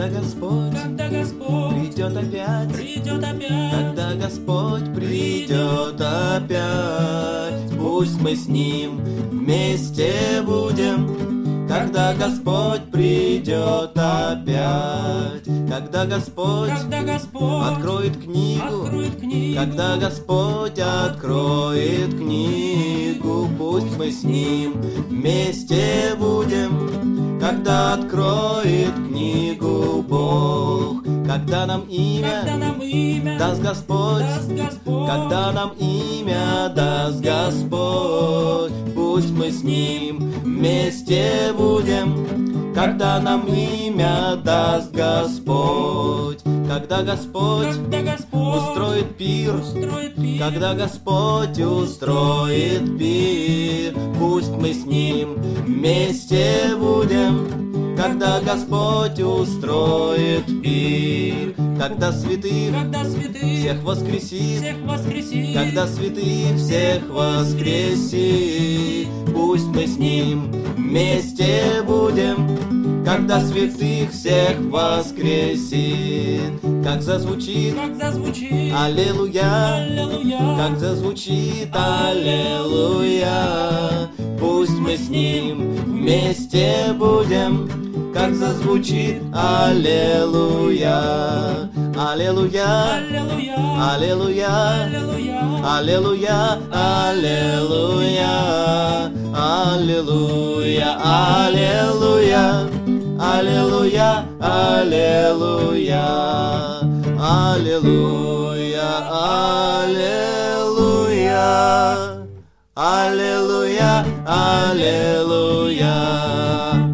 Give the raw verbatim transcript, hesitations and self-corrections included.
Когда Господь, когда Господь придет опять, придет опять, когда Господь придет опять, пусть мы с Ним вместе будем. Когда Господь придет опять, когда Господь, когда Господь откроет книгу, откроет книгу, когда Господь откроет книгу, пусть мы с Ним вместе будем. Когда откроет книгу Бог, когда нам имя, когда нам имя даст Господь, даст Господь, когда нам имя даст Господь, пусть мы с Ним вместе будем. Когда нам имя даст Господь, когда Господь, когда Господь устроит пир, устроит пир, когда Господь устроит пир, пусть мы с Ним вместе будем. Когда Господь устроит пир, когда святых когда святых всех воскресит, всех воскресит, когда святых всех воскресит, пусть мы с Ним вместе будем. Когда святых всех воскресит, как зазвучит как зазвучит Аллилуйя, Аллилуйя, как зазвучит Аллилуйя, пусть мы с Ним вместе будем. Как зазвучит Аллилуйя, Аллилуйя, Аллилуйя, Аллилуйя, Аллилуйя, Аллилуйя, Аллилуйя, Аллилуйя, Аллилуйя, Аллилуйя, Аллилуйя, Аллилуйя, Аллилуйя, Аллилуйя, Аллилуйя.